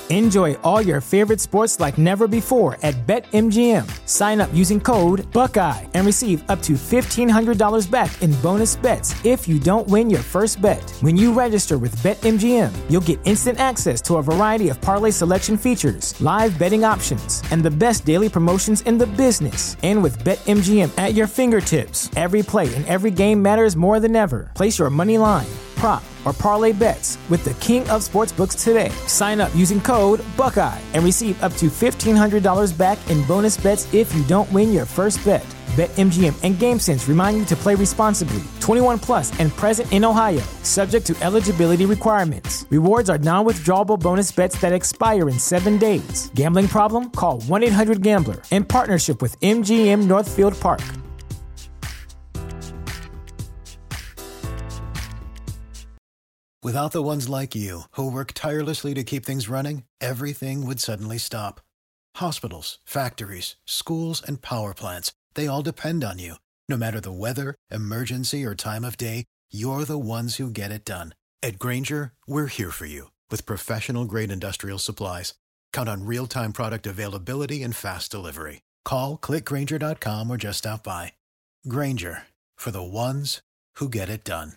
Enjoy all your favorite sports like never before at BetMGM. Sign up using code Buckeye and receive up to $1,500 back in bonus bets if you don't win your first bet. When you register with BetMGM, you'll get instant access to a variety of parlay selection features, live betting options, and the best daily promotions in the business. And with BetMGM at your fingertips, every play and every game matters more than ever. Place your money line, prop, or parlay bets with the king of sportsbooks today. Sign up using code Buckeye and receive up to $1,500 back in bonus bets if you don't win your first bet. BetMGM and GameSense remind you to play responsibly. 21 plus and present in Ohio, subject to eligibility requirements. Rewards are non-withdrawable bonus bets that expire in 7 days. Gambling problem? Call 1-800-GAMBLER. In partnership with MGM Northfield Park. Without the ones like you, who work tirelessly to keep things running, everything would suddenly stop. Hospitals, factories, schools, and power plants, they all depend on you. No matter the weather, emergency, or time of day, you're the ones who get it done. At Grainger, we're here for you with professional-grade industrial supplies. Count on real-time product availability and fast delivery. Call, click Grainger.com, or just stop by. Grainger, for the ones who get it done.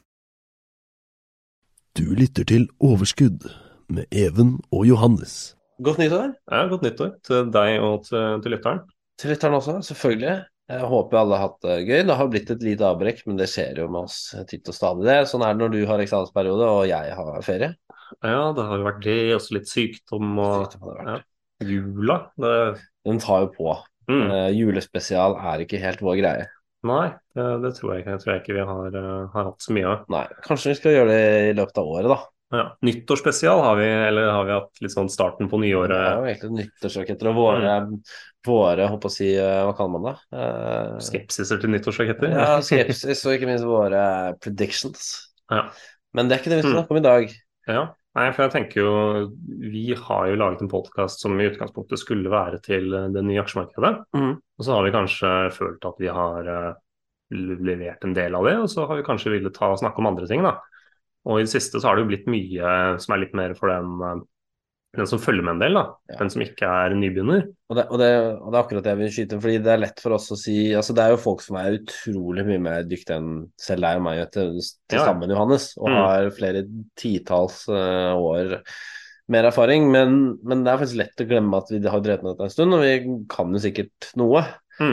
Du lytter til Overskudd med Even og Johannes. Godt nyttår. Ja, godt nyttår til deg og til lytteren. Til lytteren også, selvfølgelig. Jeg håper alle har hatt det gøy. Det har blitt et lite avbrekk, men det skjer jo med oss titt og stadig. Det. Sånn er det når du har eksamensperiode og jeg har ferie. Ja, det har jo vært det, også litt sykdom og ja, jula. Den tar jo på. Julespesial er ikke helt vår greie. Nei, det tror jeg ikke vi har hatt så mye av. Nei, kanskje vi skal gjøre det i løpet av året da. Ja, nyttårsspesial har vi hatt litt sånn starten på nyåret. Det er jo egentlig nyttårsraketter og våre, håper å si, hva kaller man det? Skepsiser til nyttårsraketter. Ja, skepsis og ikke minst våre predictions. Ja. Men det er ikke det vi skal snakke om i dag. Ja, nei, for jeg tenker jo, vi har jo laget en podcast som i utgangspunktet skulle være til det nye aksjemarkedet. Og så har vi kanskje følt at vi har levert en del av det, og så har vi kanskje villet snakke om andre ting da. Og i det siste så har det jo blitt mye som er litt mer for den som følger med en del da, den som ikke er nybegynner. Og det er akkurat det jeg vil skyte, fordi det er lett for oss å si, altså det er jo folk som er utrolig mye mer dyktige enn selv deg og meg til sammen, Johannes, og har flere titalls år mer erfaring, men det er faktisk lett å glemme at vi har drevet med dette en stund, og vi kan jo sikkert noe.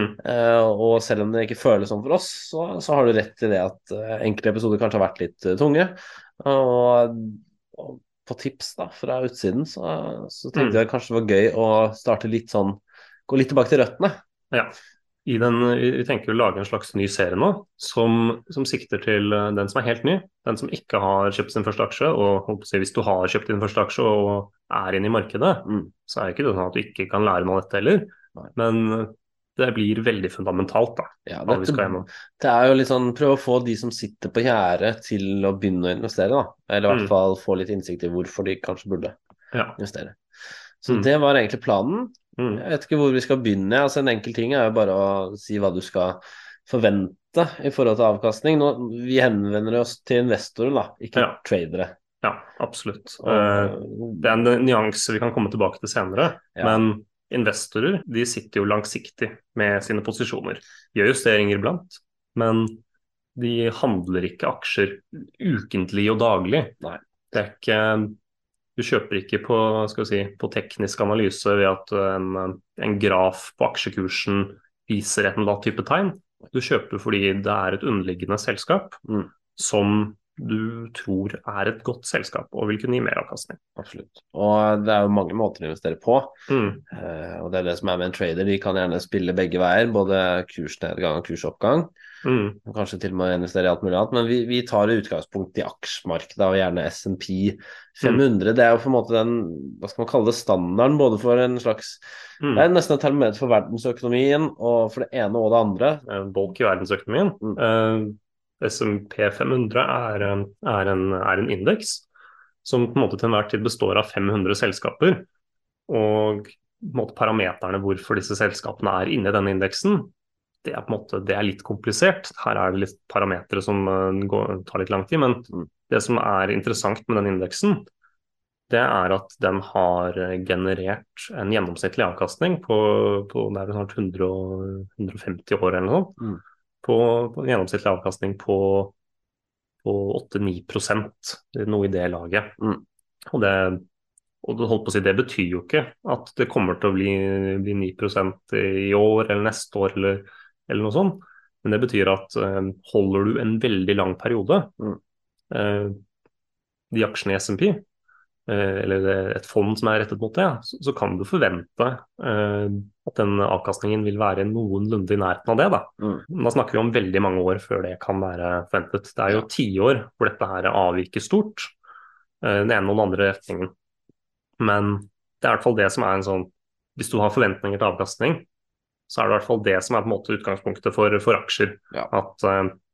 Og selv om det ikke føles sånn for oss, så har du rett i det at enkelte episoder kanskje har vært litt tunge, og på tips da, fra utsiden, så tenkte jeg kanskje det var gøy å starte litt sånn, gå litt tilbake til røttene. Ja, vi tenker å lage en slags ny serie nå, som sikter til den som er helt ny, den som ikke har kjøpt sin første aksje, og hvis du har kjøpt din første aksje og er inne i markedet, så er det ikke sånn at du ikke kan lære noe av dette heller, men det blir veldig fundamentalt da. Ja, det er jo litt sånn, prøv å få de som sitter på gjerdet til å begynne å investere da, eller i hvert fall få litt innsikt i hvorfor de kanskje burde investere. Så det var egentlig planen. Jeg vet ikke hvor vi skal begynne. Altså en enkel ting er jo bare å si hva du skal forvente i forhold til avkastning. Vi henvender oss til investorer da, ikke tradere. Ja, absolutt. Det er en nyanse vi kan komme tilbake til senere, men investorer, de sitter jo langsiktig med sine posisjoner. De gjør justeringer iblant, men de handler ikke aksjer ukentlig og daglig. Nei. Det er ikke... Du kjøper ikke på teknisk analyse ved at en graf på aksjekursen viser et eller annet type tegn. Du kjøper fordi det er et underliggende selskap som du tror er et godt selskap og vil kunne gi mer avkastning. Absolutt. Og det er jo mange måter å investere på. Og det er det som er med en trader. De kan gjerne spille begge veier, både kursnedgang og kursoppgang. Kanskje til og med investere i alt mulig annet, men vi tar utgangspunkt i aksjemarkedet og gjerne S&P 500. Det er jo på en måte den, hva skal man kalle det, standarden, både for en slags det er nesten et termometer for verdensøkonomien og for det ene og det andre. Bolk i verdensøkonomien. S&P 500 er en indeks som på en måte til enhver tid består av 500 selskaper, og på en måte parameterne hvorfor disse selskapene er inne i denne indeksen, det er på en måte, det er litt komplisert. Her er det litt parametere som tar litt lang tid, men det som er interessant med den indeksen, det at den har generert en gjennomsnittlig avkastning på det snart 150 år eller noe sånt, på en gjennomsnittlig avkastning på 8-9%, noe i det laget. Og det holdt på å si, det betyr jo ikke at det kommer til å bli 9% i år eller neste år eller noe sånt, men det betyr at holder du en veldig lang periode, de aksjene i S&P, eller et fond som rettet mot det, så kan du forvente at den avkastningen vil være noenlunde i nærheten av det da. Da snakker vi om veldig mange år før det kan være forventet. Det jo 10 år hvor dette her avviker stort, den ene og den andre retningen. Men det i hvert fall det som en sånn, hvis du har forventninger til avkastning, så det i hvert fall det som på en måte utgangspunktet for aksjer. At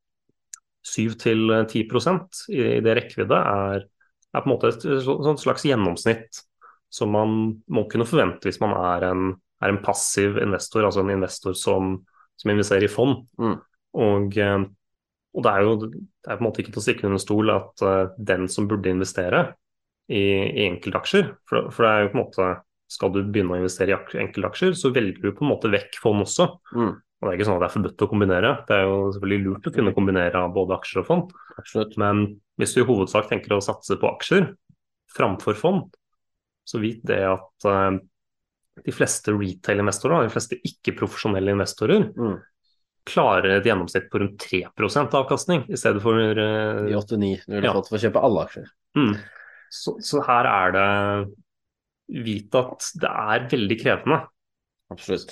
7-10% i det rekkevidde på en måte et sånn slags gjennomsnitt som man må kunne forvente hvis man en passiv investor, altså en investor som investerer i fond. Og det jo det på en måte ikke til å stikke under stol at den som burde investere i enkeltaksjer, for det jo på en måte, skal du begynne å investere i enkeltaksjer, så velger du på en måte vekk fond også. Og det ikke sånn at det forbudt å kombinere. Det jo selvfølgelig lurt å kunne kombinere både aksjer og fond. Absolutt. Men hvis du i hovedsak tenker å satse på aksjer framfor fond, så vit det at de fleste retail-investorer, de fleste ikke-profesjonelle investorer, klarer et gjennomsnitt på rundt 3% avkastning, i stedet for de 8-9 du ville fått for å kjøpe alle aksjer. Så her det vite at det veldig krevende. Absolutt.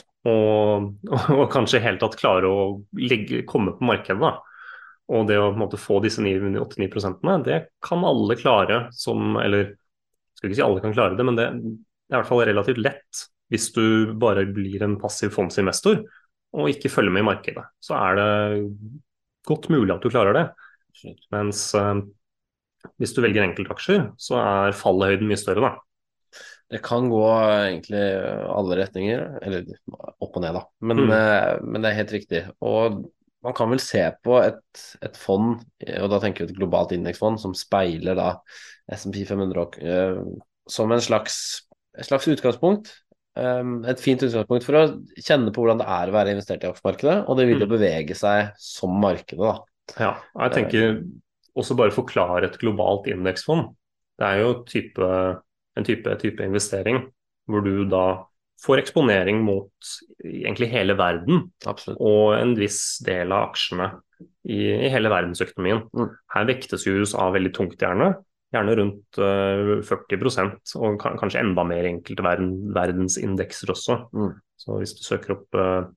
Og kanskje helt tatt klare å komme på markedet da. Og det å på en måte få disse 8-9%, det kan alle klare eller skal ikke si alle kan klare det, men det i hvert fall relativt lett hvis du bare blir en passiv fondsinvestor og ikke følger med i markedet. Så det godt mulig at du klarer det. Mens hvis du velger enkeltaksjer, så fallhøyden mye større da. Det kan gå egentlig alle retninger, eller opp og ned da, men det helt riktig. Og man kan vel se på et fond, og da tenker vi et globalt indeksfond, som speiler da S&P 500 som et slags utgangspunkt. Et fint utgangspunkt for å kjenne på hvordan det å være investert i aksjemarkedet, og det vil jo bevege seg som markedet da. Ja, jeg tenker også bare forklare et globalt indeksfond. Det jo en type investering hvor du da får eksponering mot egentlig hele verden. Absolutt. Og en viss del av aksjene i hele verdensøkonomien. Her vektes jo USA veldig tungt gjerne rundt 40%, og kanskje enda mer enkelte verdensindekser også. Så hvis du søker opp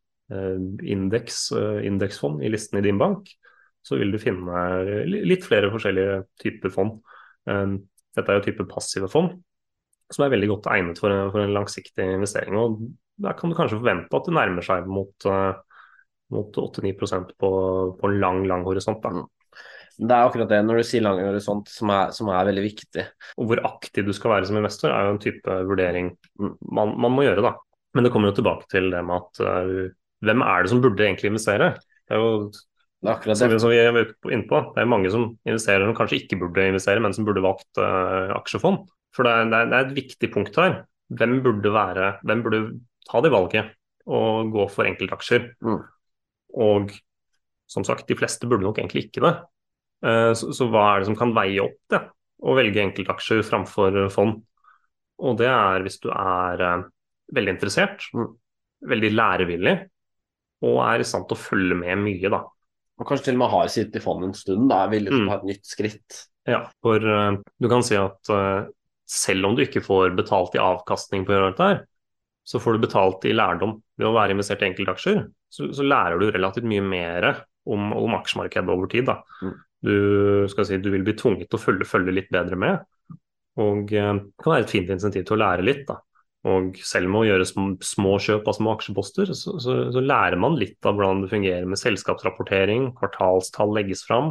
indeksfond i listen i din bank, så vil du finne litt flere forskjellige typer fond. Dette jo type passive fond, som veldig godt egnet for en langsiktig investering, og der kan du kanskje forvente at det nærmer seg mot 8-9% på en lang horisont da. Det akkurat det, når du sier lang horisont, som veldig viktig. Og hvor aktiv du skal være som investor jo en type vurdering man må gjøre da. Men det kommer jo tilbake til det med at hvem det som burde egentlig investere? Det jo akkurat det. Som vi inne på. Det mange som investerer som kanskje ikke burde investere, men som burde valgt aksjefond. For det et viktig punkt her. Hvem burde ta det valget og gå for enkeltaksjer? Og som sagt, de fleste burde nok egentlig ikke det. Så hva det som kan veie opp det? Å velge enkeltaksjer framfor fond? Og det hvis du veldig interessert, veldig lærevillig, og i stand til å følge med mye da. Og kanskje til og med har sittet i fondet en stund, da vil du ha et nytt skritt. Ja, for du kan si at selv om du ikke får betalt i avkastning på å gjøre dette her, så får du betalt i lærdom ved å være investert i enkeltaksjer. Så lærer du relativt mye mer om aksjemarkedet over tid da. Du vil bli tvunget til å følge litt bedre med, og det kan være et fint insentiv til å lære litt da. Og selv med å gjøre små kjøp av små aksjeposter, så lærer man litt av hvordan det fungerer med selskapsrapportering, kvartalstall legges fram.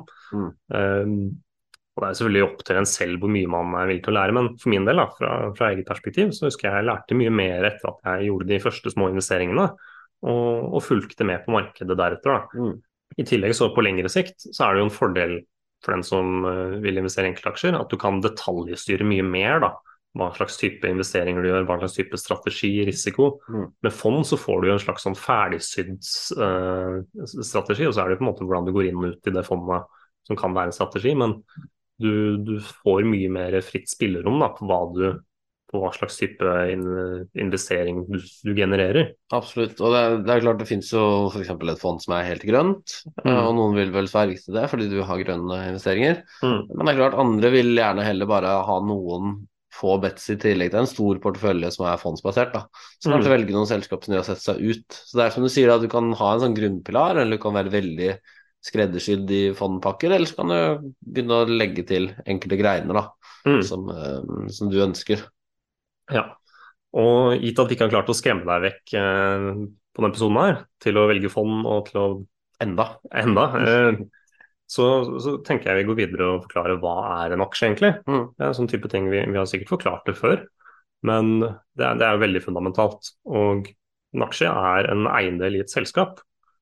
Og det selvfølgelig opp til en selv hvor mye man villig til å lære, men for min del da, fra eget perspektiv, så husker jeg lærte mye mer etter at jeg gjorde de første små investeringene, og fulgte med på markedet deretter da. I tillegg så på lengre sikt, så det jo en fordel for den som vil investere i enkeltaksjer, at du kan detaljstyre mye mer da, hva slags type investeringer du gjør, hva slags type strategi, risiko. Med fond så får du en slags sånn ferdigsydd strategi, og så det på en måte hvordan du går inn og ut i det fondet som kan være en strategi, men du får mye mer fritt spillerom da, på hva slags type investering du genererer. Absolutt, og det klart det finnes jo for eksempel et fond som helt grønt, og noen vil vel svære viktig det, fordi du har grønne investeringer. Men det klart andre vil gjerne heller bare ha noen få bets i tillegg til en stor portefølje som fondsbasert da. Så kanskje velge noen selskap som de har sett seg ut. Så det som du sier, at du kan ha en sånn grunnpilar, eller du kan være veldig skreddersydd i fondpakker, eller så kan du begynne å legge til enkelte greiner da, som du ønsker. Ja, og gitt at vi ikke har klart å skremme deg vekk på denne episoden her, til å velge fond og til å enda så tenker jeg vi går videre og forklarer hva en aksje egentlig. Det sånn type ting vi har sikkert forklart det før, men det jo veldig fundamentalt. Og en aksje en eiendel i et selskap.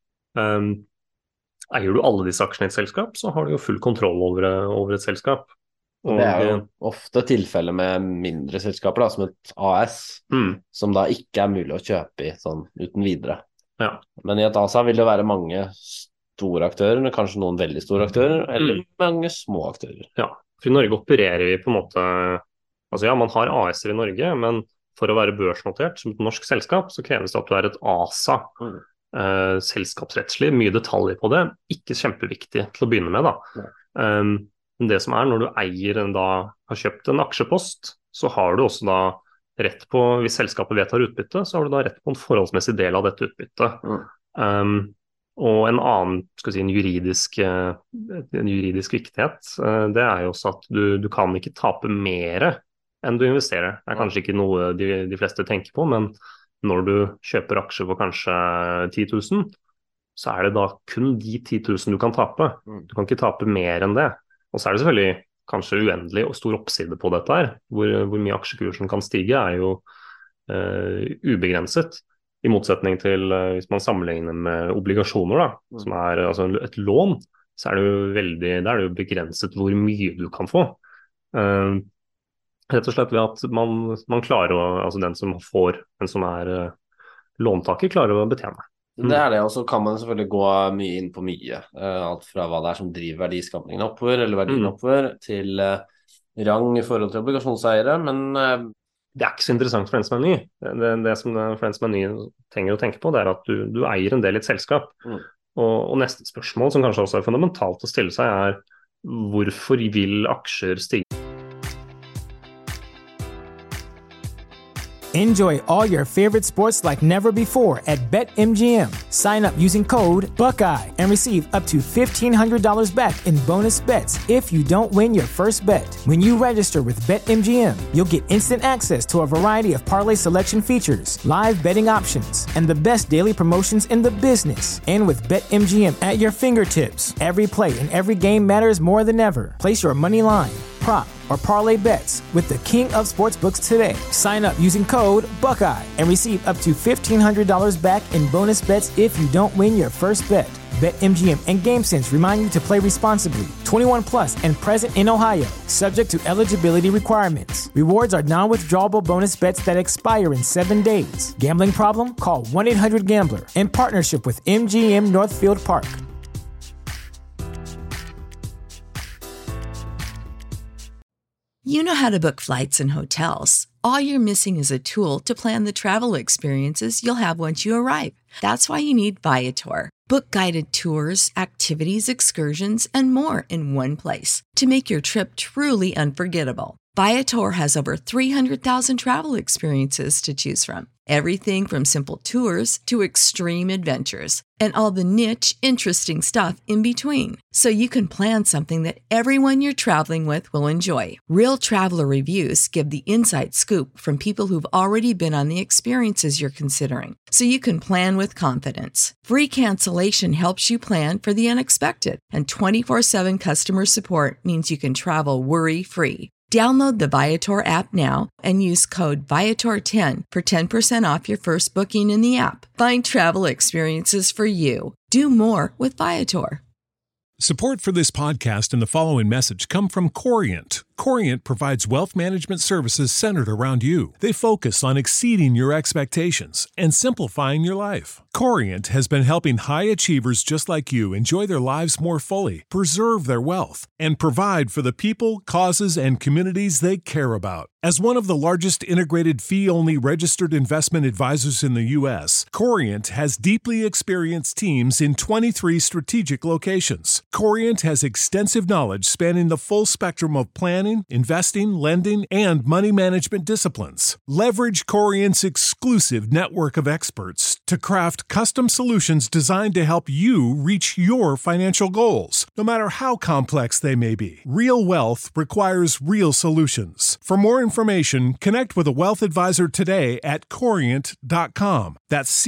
Eier du alle disse aksjene i et selskap, så har du jo full kontroll over et selskap. Og det jo ofte tilfellet med mindre selskaper da, som et AS, som da ikke mulig å kjøpe i sånn uten videre. Ja. Men i et ASA vil det være mange store aktører, kanskje noen veldig store aktører, eller mange små aktører. Ja, for i Norge opererer vi på en måte, altså ja, man har AS-er i Norge, men for å være børsnotert som et norsk selskap, så kreves det at du et ASA. Selskapsrettslig, mye detaljer på det, ikke kjempeviktig til å begynne med da. Det som når du har kjøpt en aksjepost, så har du også da rett på, hvis selskapet vedtar utbytte, så har du da rett på en forholdsmessig del av dette utbyttet. Og en annen, en juridisk viktighet, det jo også at du kan ikke tape mer enn du investerer. Det kanskje ikke noe de fleste tenker på, men når du kjøper aksjer for kanskje 10 000, så det da kun de 10 000 du kan tape. Du kan ikke tape mer enn det. Og så det selvfølgelig kanskje uendelig og stor oppside på dette her. Hvor mye aksjekursen kan stige jo ubegrenset. I motsetning til hvis man sammenligner med obligasjoner da, som altså et lån, så det jo begrenset hvor mye du kan få. Rett og slett ved at man klarer altså den som låntaker klarer å betjene. Det det, og så kan man selvfølgelig gå mye inn på mye. Alt fra hva det som driver verdiskapningen oppover, eller verdien oppover, til rang i forhold til obligasjonseiere, men det ikke så interessant for den som ny. Det som for den som ny trenger å tenke på, det at du eier en del i et selskap. Og neste spørsmål, som kanskje også fundamentalt å stille seg, hvorfor vil aksjer stige? Enjoy all your favorite sports like never before at BetMGM. Sign up using code Buckeye and receive up to $1,500 back in bonus bets if you don't win your first bet. When you register with BetMGM, you'll get instant access to a variety of parlay selection features, live betting options, and the best daily promotions in the business. And with BetMGM at your fingertips, every play and every game matters more than ever. Place your money line, prop, or parlay bets with the king of sportsbooks today. Sign up using code Buckeye and receive up to $1,500 back in bonus bets if you don't win your first bet. BetMGM and GameSense remind you to play responsibly. 21 plus and present in Ohio, subject to eligibility requirements. Rewards are non-withdrawable bonus bets that expire in 7 days. Gambling problem? Call 1-800-GAMBLER. In partnership with MGM Northfield Park. You know how to book flights and hotels. All you're missing is a tool to plan the travel experiences you'll have once you arrive. That's why you need Viator. Book guided tours, activities, excursions, and more in one place to make your trip truly unforgettable. Viator has over 300,000 travel experiences to choose from. Everything from simple tours to extreme adventures and all the niche, interesting stuff in between. So you can plan something that everyone you're traveling with will enjoy. Real traveler reviews give the inside scoop from people who've already been on the experiences you're considering. So you can plan with confidence. Free cancellation helps you plan for the unexpected. And 24/7 customer support means you can travel worry-free. Download the Viator app now and use code Viator10 for 10% off your first booking in the app. Find travel experiences for you. Do more with Viator. Support for this podcast and the following message come from Corient. Corient provides wealth management services centered around you. They focus on exceeding your expectations and simplifying your life. Corient has been helping high achievers just like you enjoy their lives more fully, preserve their wealth, and provide for the people, causes, and communities they care about. As one of the largest integrated fee-only registered investment advisors in the U.S., Corient has deeply experienced teams in 23 strategic locations. Corient has extensive knowledge spanning the full spectrum of planning, investing, lending, and money management disciplines. Leverage Corient's exclusive network of experts to craft custom solutions designed to help you reach your financial goals, no matter how complex they may be. Real wealth requires real solutions. For more information, connect with a wealth advisor today at Corient.com. That's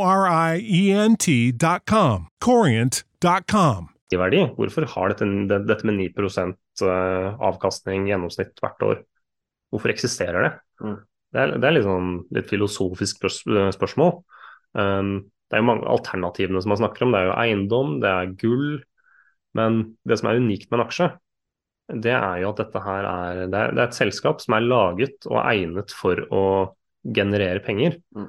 Corient.com. Corient.com. Verdi. Hvorfor har dette med 9% avkastning gjennomsnitt hvert år? Hvorfor eksisterer det? Det er litt filosofisk spørsmål. Det jo mange alternativene som man snakker om. Det jo eiendom, det gull. Men det som unikt med en aksje, det jo at dette her det et selskap som laget og egnet for å generere penger.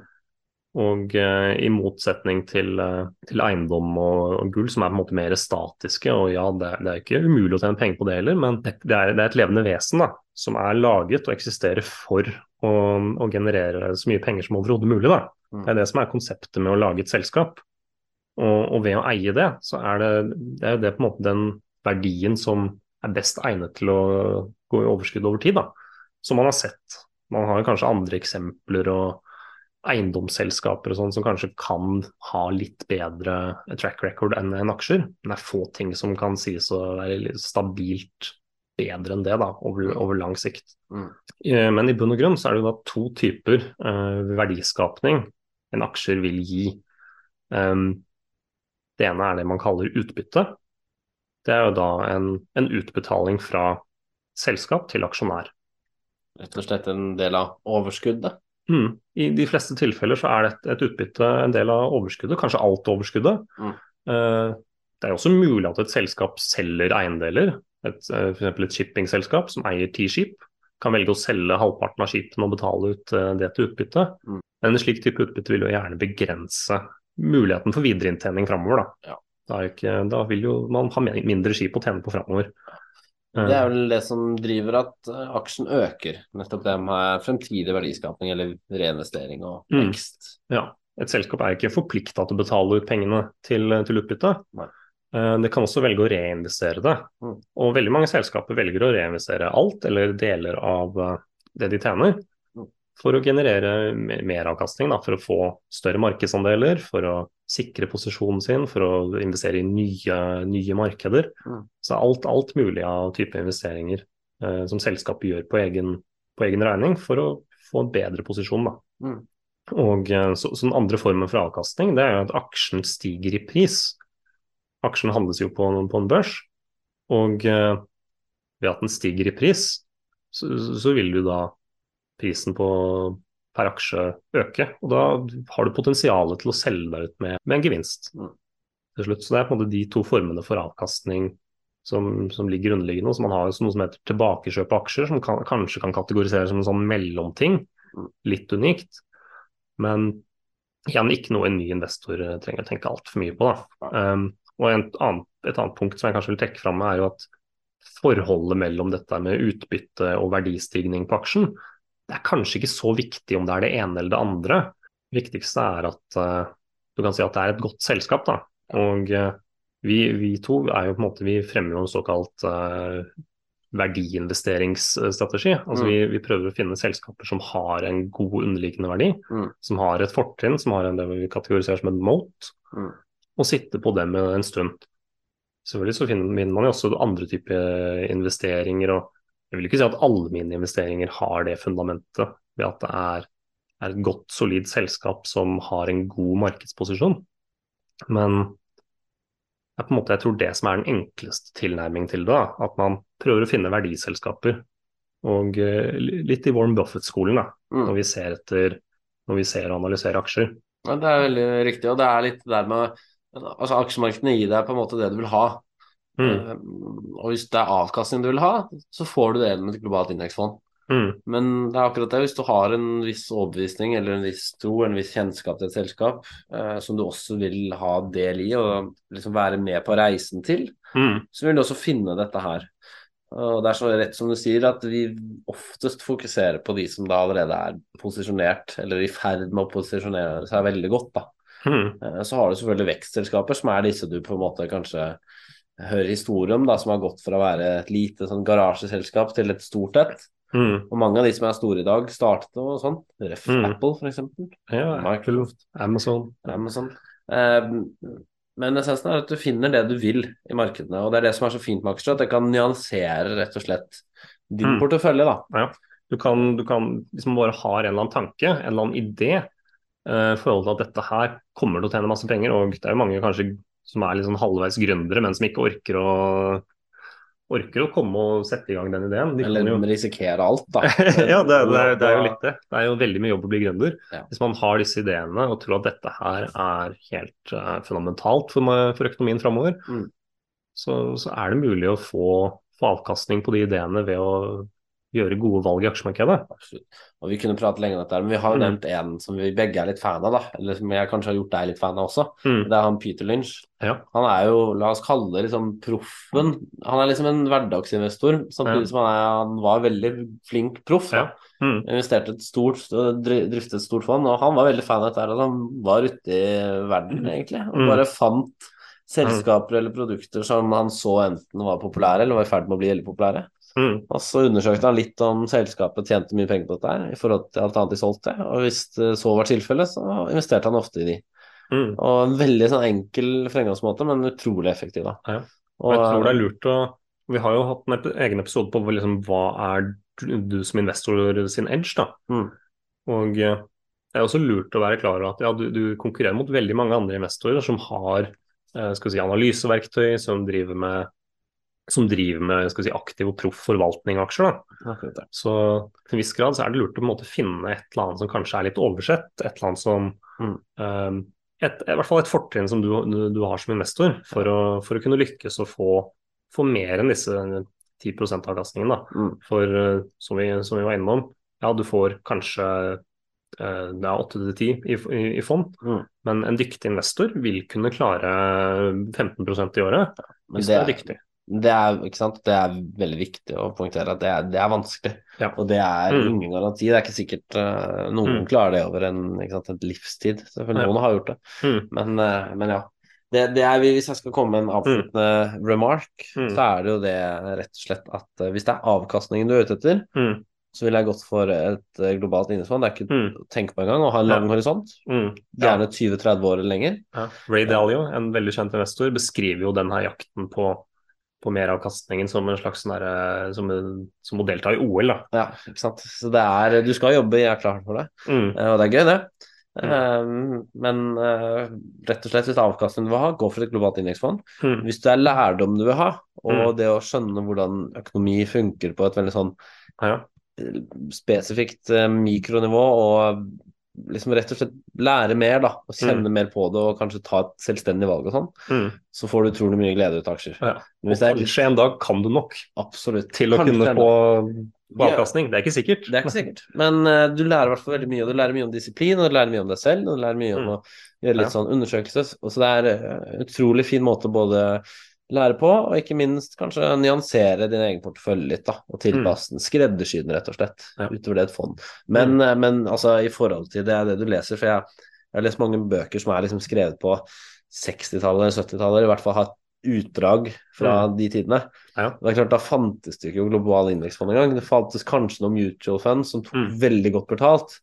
Og i motsetning til eiendom og gull, som på en måte mer statiske, og ja, det ikke umulig å tjene penger på det heller, men det et levende vesen da, som laget og eksisterer for å generere så mye penger som overhodet mulig. Da. Det det som konseptet med å lage et selskap. Og ved å eie det, så det det på en måte den verdien som best egnet til å gå i overskudd over tid, da. Som man har sett. Man har kanskje andre eksempler og eiendomsselskaper og sånn som kanskje kan ha litt bedre track record enn aksjer. Men det få ting som kan sies å være stabilt bedre enn det da, over lang sikt. Men i bunn og grunn så det jo da to typer verdiskapning en aksjer vil gi. Det ene det man kaller utbytte. Det jo da en utbetaling fra selskap til aksjonær. Rett og slett en del av overskuddet. I de fleste tilfeller så det et utbytte en del av overskuddet, kanskje alt overskuddet. Det jo også mulig at et selskap selger eiendeler, for eksempel et shippingselskap som eier 10 skip, kan velge å selge halvparten av skipene og betale ut det til utbytte. Men en slik type utbytte vil jo gjerne begrense muligheten for videreinntjening fremover. Da. Da vil jo man ha mindre skip å tjene på fremover. Det vel det som driver at aksjen øker, nettopp det med fremtidig verdiskapning eller reinvestering og vekst. Ja, et selskap ikke forpliktet til å betale ut pengene til utbytte. Nei. Det kan også velge å reinvestere det. Og veldig mange selskaper velger å reinvestere alt eller deler av det de tjener for å generere mer avkastning, da, for å få større markedsandeler, for å sikre posisjonen sin, for å investere i nye markeder. Så alt mulig av type investeringer som selskapet gjør på egen regning for å få en bedre posisjon. Da. Og så den andre formen for avkastning, det jo at aksjen stiger i pris. Aksjen handles jo på en børs, og ved at den stiger i pris, så vil du da prisen per aksje øke, og da har du potensialet til å selge deg ut med en gevinst til slutt. Så det på en måte de to formene for avkastning som ligger underliggende, og så man har noe som heter tilbakekjøp av aksjer, som kanskje kan kategoriseres som en sånn mellomting, litt unikt, men igjen ikke noe en ny investor trenger å tenke alt for mye på. Da. Og et annet punkt som jeg kanskje vil trekke frem jo at forholdet mellom dette med utbytte og verdistigning på aksjen, det kanskje ikke så viktig om det det ene eller det andre. Det viktigste at du kan si at det et godt selskap. Da. Og vi to jo på en måte, vi fremmer jo en såkalt verdiinvesteringsstrategi. Altså vi prøver å finne selskaper som har en god underliggende verdi, som har et fortrinn, som har det vi kategoriserer som en moat, og sitte på det med en stund. Selvfølgelig så finner man jo også andre typer investeringer, og jeg vil ikke si at alle mine investeringer har det fundamentet ved at det et godt, solid selskap som har en god markedsposisjon. Men på en måte, jeg tror det som den enkleste tilnærming til det, at man prøver å finne verdiselskaper, og litt i Warren Buffett-skolen da, når vi ser og analyserer aksjer. Ja, det veldig riktig, og det litt der med, altså aksjemarkedene gir deg på en måte det du vil ha. Og hvis det avkastning du vil ha, så får du det gjennom et globalt indeksfond. Men det akkurat det, hvis du har en viss overbevisning eller en viss tro, en viss kjennskap til et selskap som du også vil ha del i og liksom være med på reisen til, så vil du også finne dette her. Og det så rett som du sier at vi oftest fokuserer på de som da allerede posisjonert eller i ferd med å posisjonere seg veldig godt da. Så har du selvfølgelig vekstselskaper som disse du på en måte kanskje hører historie om da, som har gått fra å være et lite sånn garasjeselskap til et stort et. Og mange av de som store i dag startet og sånn. Apple for eksempel. Ja, Microsoft, Amazon. Men essensen at du finner det du vil i markedene, og det det som så fint med aksjer, at det kan nyansere rett og slett din portefølje da. Ja, du kan, hvis man bare har en eller annen tanke, en eller annen idé, i forhold til at dette her kommer til å tjene masse penger, og det jo mange kanskje som litt sånn halvveis gründere, men som ikke orker å komme og sette i gang den ideen. Eller risikere alt da. Ja, det jo litt det. Det jo veldig mye jobb å bli gründer. Ja. Hvis man har disse ideene og tror at dette her helt fundamentalt for økonomien fremover, så det mulig å få avkastning på de ideene ved å gjøre gode valg i aksjemarkedet. Absolutt. Og vi kunne prate lenge om dette, men vi har jo nevnt en som vi begge litt fan av da, eller som jeg kanskje har gjort deg litt fan av også. Det han Peter Lynch. Ja. Han jo, la oss kalle det liksom proffen. Han liksom en hverdagsinvestor, samtidig som han var veldig flink proff. Ja. Investerte driftet et stort fond, og han var veldig fan av dette her, og han var ute i verden egentlig, og bare fant selskaper eller produkter som han så enten var populære, eller var i ferd med å bli veldig populære. Og så undersøkte han litt om selskapet tjente mye penger på dette her, i forhold til alt annet de solgte, og hvis så var tilfellet, så investerte han ofte i de. Og en veldig sånn enkel fremgangsmåte, men utrolig effektiv da. Ja. Og jeg tror det lurt å, vi har jo hatt en egen episode på liksom, hva du som investor sin edge da. Og det også lurt å være klar over at ja, du konkurrerer mot veldig mange andre investorer som har skal vi si, analyseverktøy, som driver med skal vi si, aktiv og proff forvaltning av aksjer. Da. Så til en viss grad så det lurt å på en måte finne et eller annet som kanskje litt oversett, et eller annet som i hvert fall et fortrinn som du har som investor for å kunne lykkes og få mer enn disse 10% avkastningen da. For som vi var innom, ja, du får kanskje 8-10 i fond, men en dyktig investor vil kunne klare 15% i året hvis det dyktig. Det ikke sant? Det veldig viktig å poengtere at det vanskelig, og det ingen garanti. Det ikke sikkert noen klarer det over en livstid. Selvfølgelig noen har gjort det. Men ja, hvis jeg skal komme med en avsluttende remark, så det jo det rett og slett at hvis det avkastningen du ute etter, så vil jeg gått for et globalt indexfond. Det ikke å tenke på en gang, og ha en lang horisont. Gjerne 20-30 år eller lenger. Ja. Ray Dalio, en veldig kjent investor, beskriver jo denne jakten på mer avkastningen som en slags som å delta i OL da. Ja, ikke sant. Så du skal jobbe, jeg klar for det. Og det gøy det. Men rett og slett hvis avkastningen du vil ha, gå for et globalt indeksfond. Hvis det lærdom du vil ha, og det å skjønne hvordan økonomi funker på et veldig sånn spesifikt mikronivå, og liksom rett og slett lære mer da, og kjenne mer på det, og kanskje ta et selvstendig valg og sånn, så får du utrolig mye glede ut av aksjer. Ja. Og kanskje en dag kan du nok absolutt til å kunne få avkastning. Det ikke sikkert. Det ikke sikkert, men du lærer i hvert fall veldig mye, og du lærer mye om disiplin, og du lærer mye om deg selv, og du lærer mye om å gjøre litt sånn undersøkelse, og så det utrolig fin måte både lære på, og ikke minst kanskje nyansere din egen portefølje litt da, og tilpasse den, skreddersy den rett og slett, utover det et fond. Men altså i forhold til det du leser, for jeg har lest mange bøker som liksom skrevet på 60-tallet, 70-tallet, i hvert fall har utdrag fra de tidene. Det klart, da fantes det ikke global indeksfond en gang. Det fantes kanskje noen mutual funds som tok veldig godt betalt.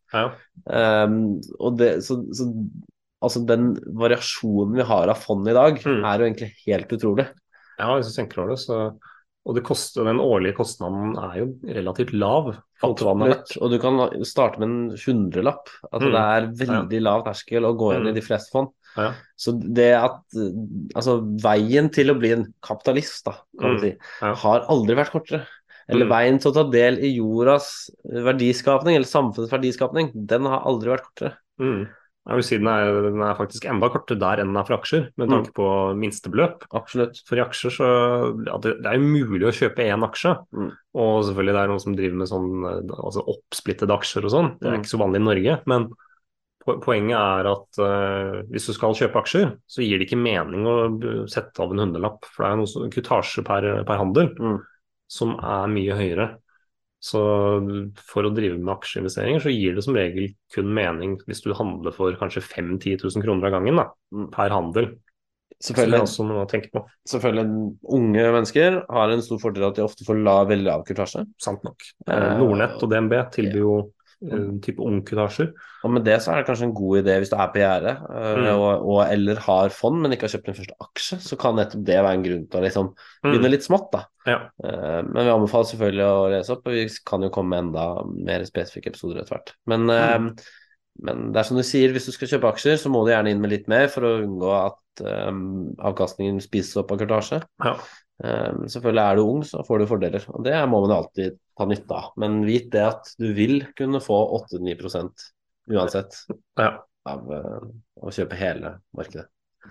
Og det, så altså den variasjonen vi har av fond i dag jo egentlig helt utrolig. Ja, hvis du tenker over det, og den årlige kostnaden jo relativt lav. Absolutt, og du kan starte med en 100-lapp. Altså det veldig lav terskel å gå inn i de fleste fond. Så det at altså veien til å bli en kapitalist da, kan man si, har aldri vært kortere. Eller veien til å ta del i jordas verdiskapning, eller samfunnets verdiskapning, den har aldri vært kortere. Jeg vil si den er faktisk enda kortere der enn den er for aksjer, med tanke på minstebeløp. Absolutt. For i aksjer så det er jo mulig å kjøpe én aksje, og selvfølgelig det er noen som driver med sånn altså oppsplittede aksjer og sånn. Det er ikke så vanlig i Norge, men poenget er at hvis du skal kjøpe aksjer, så gir det ikke mening å sette av en hundrelapp, for det er noe kutasje per handel som er mye høyere. Så for å drive med aksjeinvesteringer så gir det som regel kun mening hvis du handler for kanskje 5-10 000 kroner av gangen da, per handel. Selvfølgelig, det er også noe å tenke på. Selvfølgelig, unge mennesker har en stor fordel at de ofte får veldig lav kutasje. Sant nok. Nordnett og DNB tilbyr jo type ungkutasjer. Og med det så er det kanskje en god idé hvis du er på gjerdet eller har fond, men ikke har kjøpt din første aksje, så kan nettopp det være en grunn til å liksom begynne litt smått da. Ja. Men vi anbefaler selvfølgelig å lese opp, og vi kan jo komme med enda mer spesifikke episoder etter hvert. Men det er som du sier, hvis du skal kjøpe aksjer, så må du gjerne inn med litt mer for å unngå at avkastningen spises opp av kurtasje. Ja. Selvfølgelig er du ung, så får du fordeler, og det må man alltid ta nytte av. Men vit det at du vil kunne få 8-9% uansett av å kjøpe hele markedet.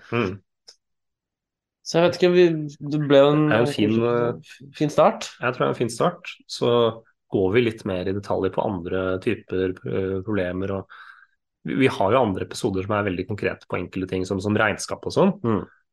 Så jeg vet ikke, det ble jo en fin start. Jeg tror det er en fin start. Så går vi litt mer i detaljer på andre typer problemer. Og vi har jo andre episoder som er veldig konkrete på enkelte ting, som regnskap og sånn.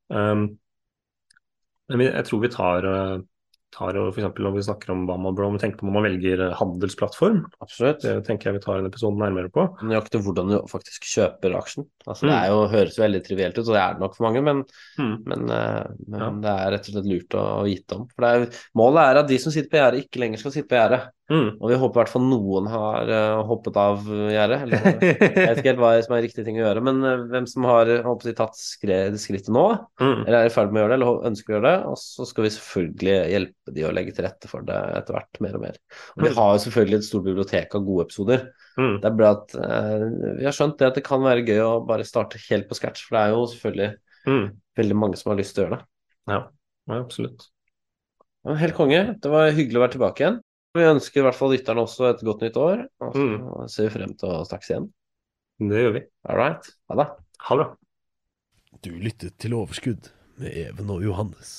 Men jeg tror vi tar for eksempel når vi snakker om hva man tenker på når man velger handelsplattform. Absolutt. Det tenker jeg vi tar en episode nærmere på. Nøyaktig hvordan du faktisk kjøper aksjen. Altså, det høres jo veldig trivielt ut, og det er det nok for mange, men det er rett og slett lurt å vite om. For målet er at de som sitter på gjerdet ikke lenger skal sitte på gjerdet. Og vi håper i hvert fall noen har hoppet av gjerdet. Jeg vet ikke helt hva som er riktig ting å gjøre, men hvem som har tatt skrittet nå, eller er i ferd med å gjøre det, eller ønsker å gjøre det, og så skal vi selvfølgelig hjelpe de å legge til rette for det etter hvert mer og mer. Og vi har jo selvfølgelig et stort bibliotek av gode episoder. Det er bra at vi har skjønt det at det kan være gøy å bare starte helt på scratch, for det er jo selvfølgelig veldig mange som har lyst til å gjøre det. Ja, absolutt. Helt konge, det var hyggelig å være tilbake igjen. Vi ønsker i hvert fall lytterne også et godt nytt år, og så ser vi frem til å snakkes igjen. Det gjør vi. All right, ha det. Ha det. Du lyttet til Overskudd med Even og Johannes.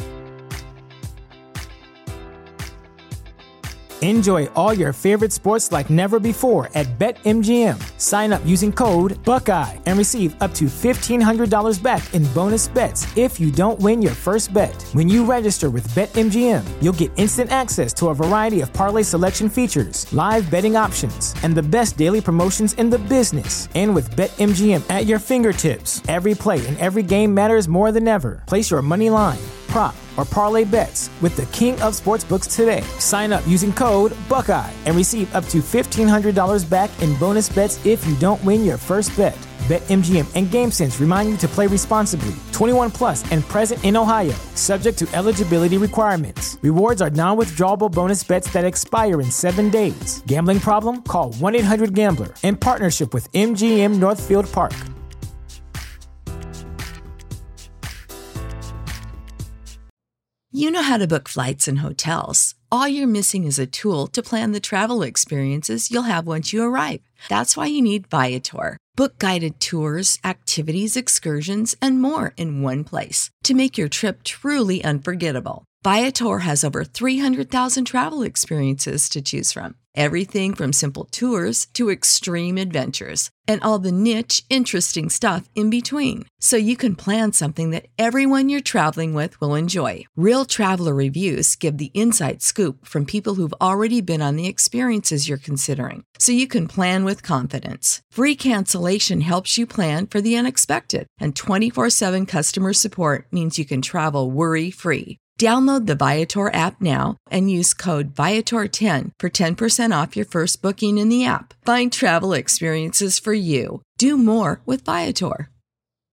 Enjoy all your favorite sports like never before at BetMGM. Sign up using code Buckeye and receive up to $1,500 back in bonus bets if you don't win your first bet. When you register with BetMGM, you'll get instant access to a variety of parlay selection features, live betting options, and the best daily promotions in the business. And with BetMGM at your fingertips, every play and every game matters more than ever. Place your money line, prop, or parlay bets with the king of sportsbooks today. Sign up using code Buckeye and receive up to $1,500 back in bonus bets if you don't win your first bet. BetMGM and GameSense remind you to play responsibly. 21 plus and present in Ohio, subject to eligibility requirements. Rewards are non-withdrawable bonus bets that expire in 7 days. Gambling problem? Call 1-800-GAMBLER in partnership with MGM Northfield Park. You know how to book flights and hotels. All you're missing is a tool to plan the travel experiences you'll have once you arrive. That's why you need Viator. Book guided tours, activities, excursions, and more in one place to make your trip truly unforgettable. Viator has over 300,000 travel experiences to choose from. Everything from simple tours to extreme adventures and all the niche, interesting stuff in between. So you can plan something that everyone you're traveling with will enjoy. Real traveler reviews give the inside scoop from people who've already been on the experiences you're considering. So you can plan with confidence. Free cancellation helps you plan for the unexpected. And 24/7 customer support means you can travel worry-free. Download the Viator app now and use code Viator10 for 10% off your first booking in the app. Find travel experiences for you. Do more with Viator.